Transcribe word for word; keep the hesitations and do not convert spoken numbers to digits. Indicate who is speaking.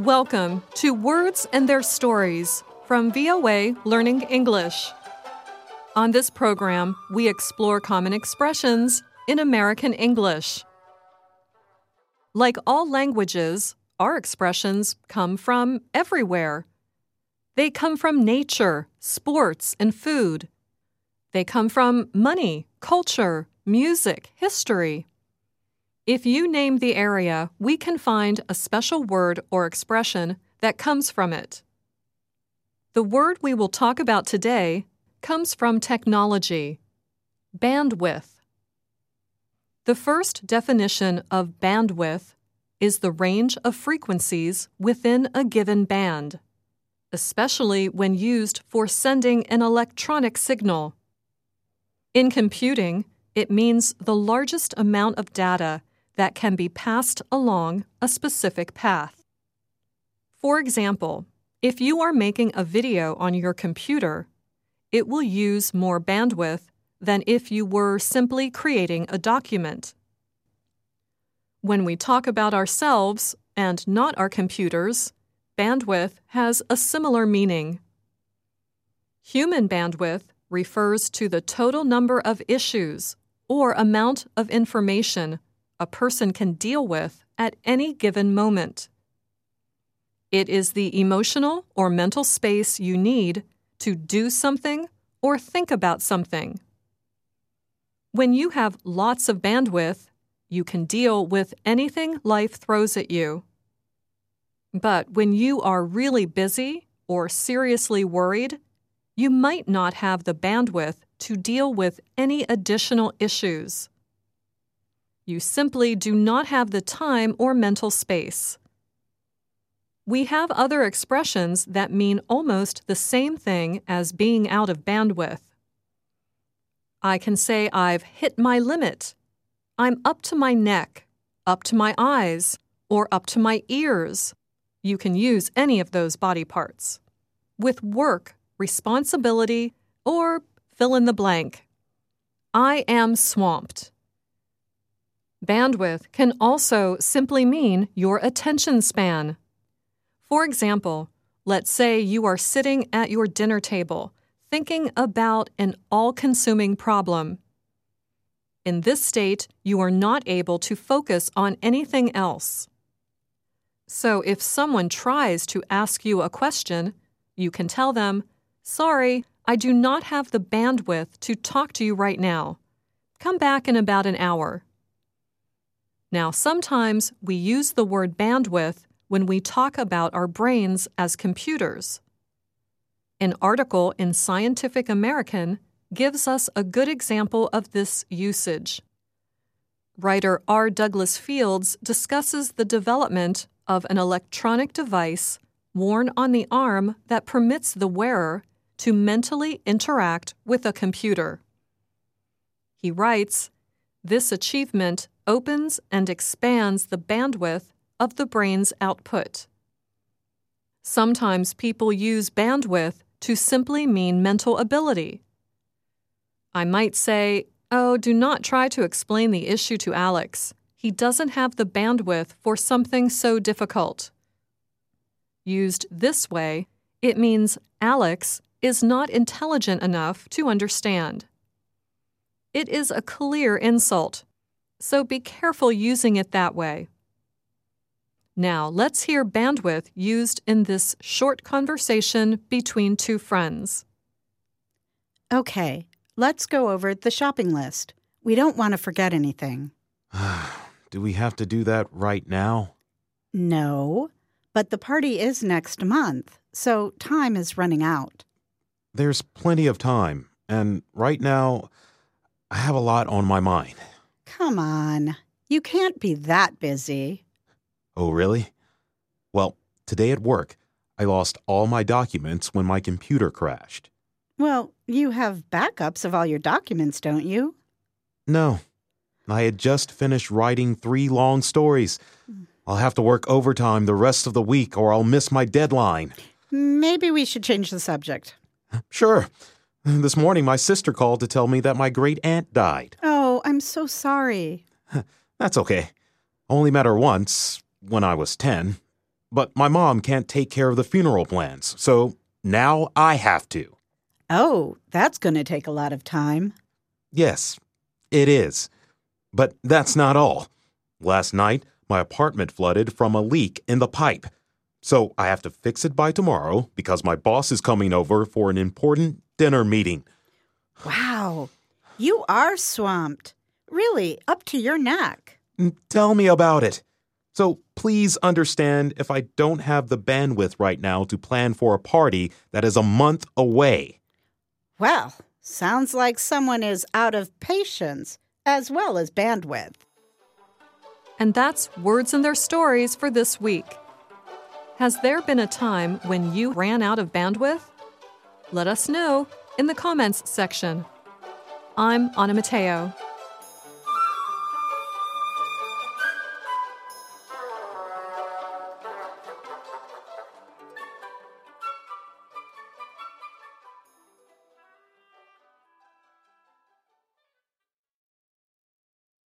Speaker 1: Welcome to Words and Their Stories from V O A Learning English. On this program, we explore common expressions in American English. Like all languages, our expressions come from everywhere. They come from nature, sports, and food. They come from money, culture, music, history. If you name the area, we can find a special word or expression that comes from it. The word we will talk about today comes from technology: bandwidth. The first definition of bandwidth is the range of frequencies within a given band, especially when used for sending an electronic signal. In computing, it means the largest amount of data that can be passed along a specific path. For example, if you are making a video on your computer, it will use more bandwidth than if you were simply creating a document. When we talk about ourselves and not our computers, bandwidth has a similar meaning. Human bandwidth refers to the total number of issues or amount of information a person can deal with at any given moment. It is the emotional or mental space you need to do something or think about something. When you have lots of bandwidth, you can deal with anything life throws at you. But when you are really busy or seriously worried, you might not have the bandwidth to deal with any additional issues. You simply do not have the time or mental space. We have other expressions that mean almost the same thing as being out of bandwidth. I can say I've hit my limit. I'm up to my neck, up to my eyes, or up to my ears. You can use any of those body parts. With work, responsibility, or fill in the blank. I am swamped. Bandwidth can also simply mean your attention span. For example, let's say you are sitting at your dinner table thinking about an all-consuming problem. In this state, you are not able to focus on anything else. So if someone tries to ask you a question, you can tell them, "Sorry, I do not have the bandwidth to talk to you right now. Come back in about an hour." Now, sometimes we use the word bandwidth when we talk about our brains as computers. An article in Scientific American gives us a good example of this usage. Writer R. Douglas Fields discusses the development of an electronic device worn on the arm that permits the wearer to mentally interact with a computer. He writes, "This achievement opens and expands the bandwidth of the brain's output." Sometimes people use bandwidth to simply mean mental ability. I might say, "Oh, do not try to explain the issue to Alex. He doesn't have the bandwidth for something so difficult." Used this way, it means Alex is not intelligent enough to understand. It is a clear insult, so be careful using it that way. Now, let's hear bandwidth used in this short conversation between two friends.
Speaker 2: Okay, let's go over the shopping list. We don't want to forget anything.
Speaker 3: Do we have to do that right now?
Speaker 2: No, but the party is next month, so time is running out.
Speaker 3: There's plenty of time, and right now, I have a lot on my mind.
Speaker 2: Come on, you can't be that busy.
Speaker 3: Oh, really? Well, today at work, I lost all my documents when my computer crashed.
Speaker 2: Well, you have backups of all your documents, don't you?
Speaker 3: No. I had just finished writing three long stories. I'll have to work overtime the rest of the week or I'll miss my deadline.
Speaker 2: Maybe we should change the subject.
Speaker 3: Sure. This morning, my sister called to tell me that my great-aunt died.
Speaker 2: Oh, I'm so sorry.
Speaker 3: That's okay. Only met her once, when I was ten. but my mom can't take care of the funeral plans, so now I have to.
Speaker 2: Oh, that's going to take a lot of time.
Speaker 3: Yes, it is. But that's not all. Last night, my apartment flooded from a leak in the pipe. So I have to fix it by tomorrow because my boss is coming over for an important dinner meeting.
Speaker 2: Wow, you are swamped. Really, up to your neck.
Speaker 3: Tell me about it. So please understand if I don't have the bandwidth right now to plan for a party that is a month away.
Speaker 2: Well, sounds like someone is out of patience as well as bandwidth.
Speaker 1: And that's Words and Their Stories for this week. Has there been a time when you ran out of bandwidth? Let us know in the comments section. I'm Anna Mateo.